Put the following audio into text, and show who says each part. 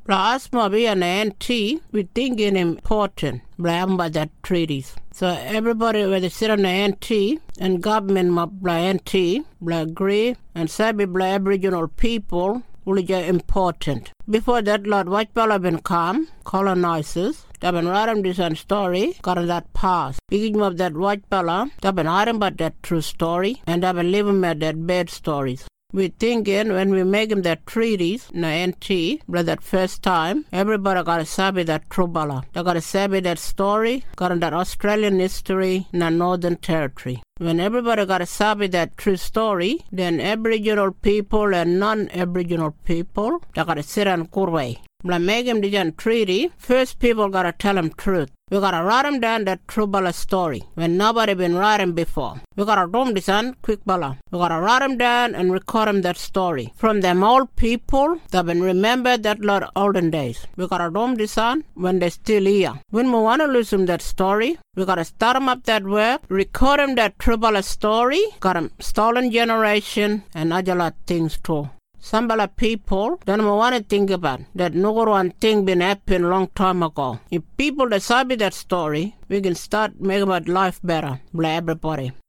Speaker 1: Plus, maybe an NT, we think in important, by that treaties. So everybody, when they sit on the NT, and government by NT, agree, and say by Aboriginal people, will be important. Before that, Lord Whitefella been come, colonizers, they've been writing this story, got that past. Beginning of that Whitefella, they've been writing about that true story, and they've been living at that bad stories. We thinking when we make them that treaties, in the NT, that first time, everybody got to sabi that true bala. They got to sabi that story, got that Australian history in the Northern Territory. When everybody got to sabi that true story, then Aboriginal people and non-Aboriginal people, they got to sit on Kurway. When make them the treaty, first people got to tell them truth. We got to write them down that true bala story when nobody been writing before. We got to do this on quick bala. We got to write them down and record them that story. From them old people that been remembered that lot of olden days. We got to do this on when they still here. When we want to lose them that story, we got to start them up that work, record them that true bala story, got them stolen generation and other lot of things too. Some people don't want to think about that no one thing been happened long time ago. If people that sabi that story, we can start making our life better for everybody.